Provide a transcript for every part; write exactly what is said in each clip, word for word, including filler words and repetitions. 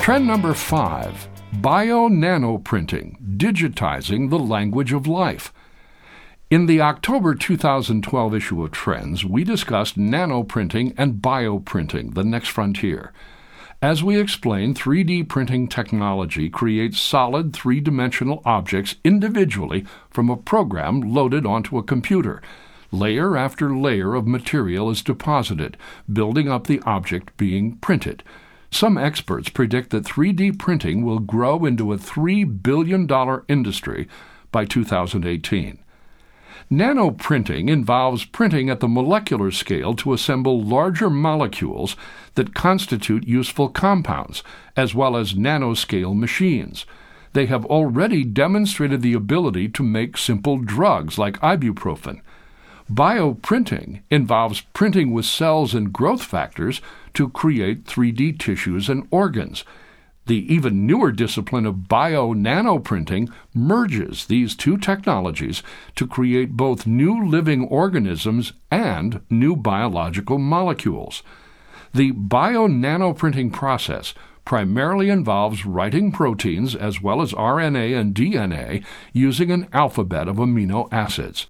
Trend number five, bio-nanoprinting, digitizing the language of life. In the October two thousand twelve issue of Trends, we discussed nanoprinting and bioprinting, the next frontier. As we explained, three D printing technology creates solid three-dimensional objects individually from a program loaded onto a computer. Layer after layer of material is deposited, building up the object being printed. Some experts predict that three D printing will grow into a three billion dollars industry by two thousand eighteen. Nanoprinting involves printing at the molecular scale to assemble larger molecules that constitute useful compounds, as well as nanoscale machines. They have already demonstrated the ability to make simple drugs like ibuprofen. Bioprinting involves printing with cells and growth factors to create three D tissues and organs. The even newer discipline of bio-nanoprinting merges these two technologies to create both new living organisms and new biological molecules. The bio-nanoprinting process primarily involves writing proteins as well as R N A and D N A using an alphabet of amino acids.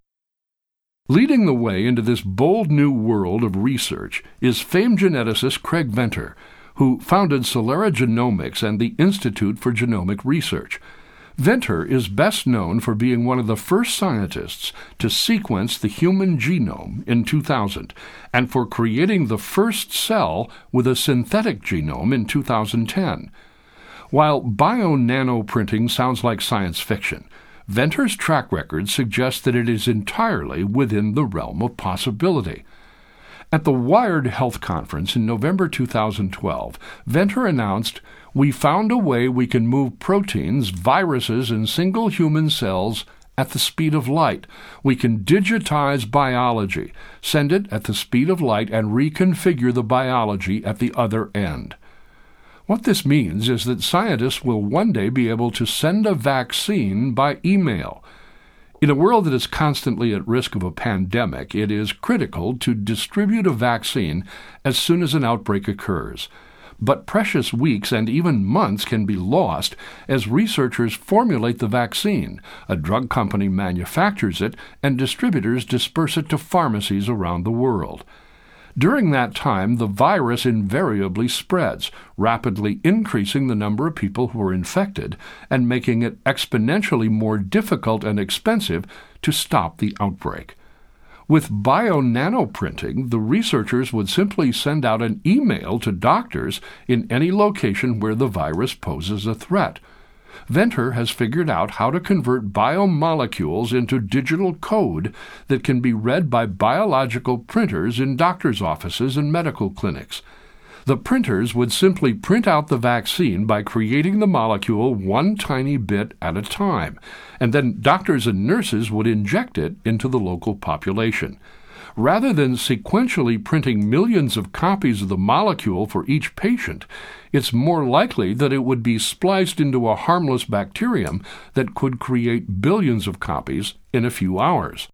Leading the way into this bold new world of research is famed geneticist Craig Venter, who founded Celera Genomics and the Institute for Genomic Research. Venter is best known for being one of the first scientists to sequence the human genome in two thousand, and for creating the first cell with a synthetic genome in two thousand ten. While bio-nanoprinting sounds like science fiction, Venter's track record suggests that it is entirely within the realm of possibility. At the Wired Health Conference in November two thousand twelve, Venter announced, "We found a way we can move proteins, viruses, and single human cells at the speed of light. We can digitize biology, send it at the speed of light, and reconfigure the biology at the other end." What this means is that scientists will one day be able to send a vaccine by email. In a world that is constantly at risk of a pandemic, it is critical to distribute a vaccine as soon as an outbreak occurs. But precious weeks and even months can be lost as researchers formulate the vaccine, a drug company manufactures it, and distributors disperse it to pharmacies around the world. During that time, the virus invariably spreads, rapidly increasing the number of people who are infected and making it exponentially more difficult and expensive to stop the outbreak. With bio-nanoprinting, the researchers would simply send out an email to doctors in any location where the virus poses a threat. Venter has figured out how to convert biomolecules into digital code that can be read by biological printers in doctors' offices and medical clinics. The printers would simply print out the vaccine by creating the molecule one tiny bit at a time, and then doctors and nurses would inject it into the local population. Rather than sequentially printing millions of copies of the molecule for each patient, it's more likely that it would be spliced into a harmless bacterium that could create billions of copies in a few hours.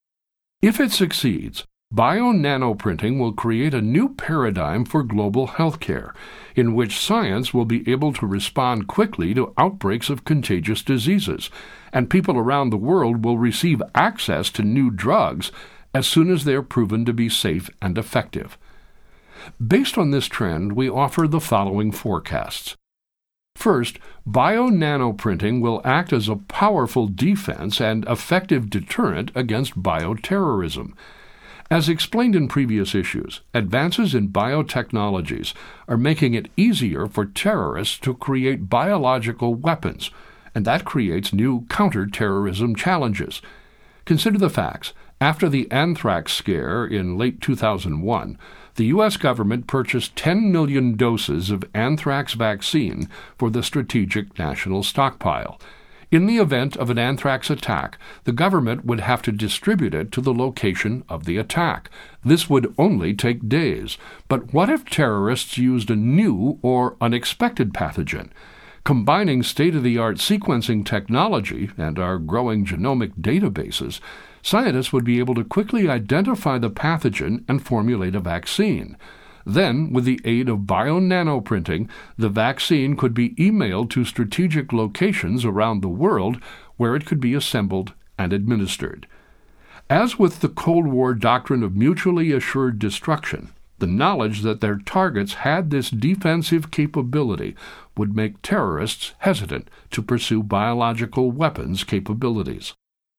If it succeeds, bio-nanoprinting will create a new paradigm for global healthcare, in which science will be able to respond quickly to outbreaks of contagious diseases, and people around the world will receive access to new drugs as soon as they are proven to be safe and effective. Based on this trend, we offer the following forecasts. First, bio-nanoprinting will act as a powerful defense and effective deterrent against bioterrorism. As explained in previous issues, advances in biotechnologies are making it easier for terrorists to create biological weapons, and that creates new counter-terrorism challenges. Consider the facts. After the anthrax scare in late two thousand one, the U S government purchased ten million doses of anthrax vaccine for the Strategic National Stockpile. In the event of an anthrax attack, the government would have to distribute it to the location of the attack. This would only take days. But what if terrorists used a new or unexpected pathogen? Combining state-of-the-art sequencing technology and our growing genomic databases, scientists would be able to quickly identify the pathogen and formulate a vaccine. Then, with the aid of bio-nanoprinting, the vaccine could be emailed to strategic locations around the world where it could be assembled and administered. As with the Cold War doctrine of mutually assured destruction, the knowledge that their targets had this defensive capability would make terrorists hesitant to pursue biological weapons capabilities.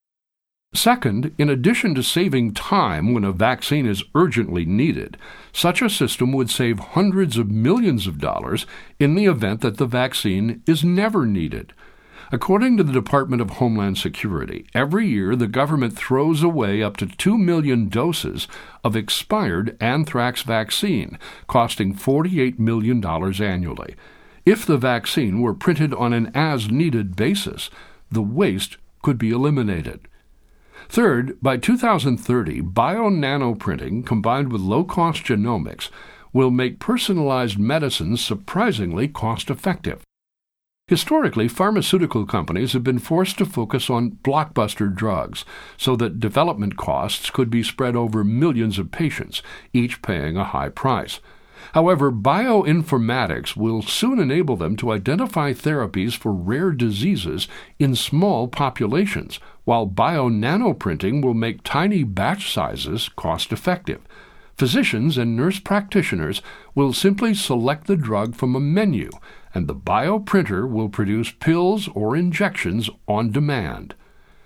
Second, in addition to saving time when a vaccine is urgently needed, such a system would save hundreds of millions of dollars in the event that the vaccine is never needed. According to the Department of Homeland Security, every year the government throws away up to two million doses of expired anthrax vaccine, costing forty-eight million dollars annually. If the vaccine were printed on an as-needed basis, the waste could be eliminated. Third, by two thousand thirty, bio-nanoprinting combined with low-cost genomics will make personalized medicines surprisingly cost-effective. Historically, pharmaceutical companies have been forced to focus on blockbuster drugs so that development costs could be spread over millions of patients, each paying a high price. However, bioinformatics will soon enable them to identify therapies for rare diseases in small populations, while bio-nanoprinting will make tiny batch sizes cost-effective. Physicians and nurse practitioners will simply select the drug from a menu, and the bioprinter will produce pills or injections on demand.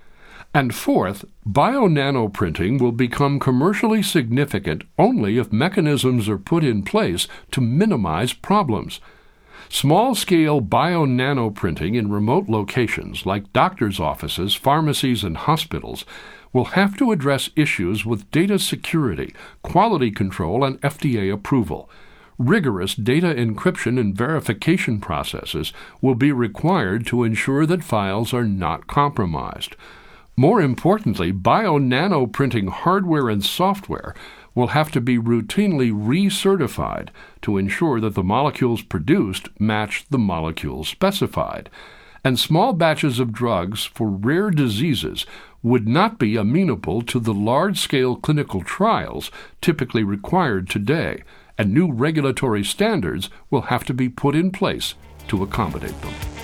And fourth, bio-nanoprinting will become commercially significant only if mechanisms are put in place to minimize problems. Small-scale bio-nanoprinting in remote locations like doctors' offices, pharmacies, and hospitals will have to address issues with data security, quality control, and F D A approval. Rigorous data encryption and verification processes will be required to ensure that files are not compromised. More importantly, bio-nanoprinting hardware and software will have to be routinely recertified to ensure that the molecules produced match the molecules specified. And small batches of drugs for rare diseases would not be amenable to the large-scale clinical trials typically required today, and new regulatory standards will have to be put in place to accommodate them.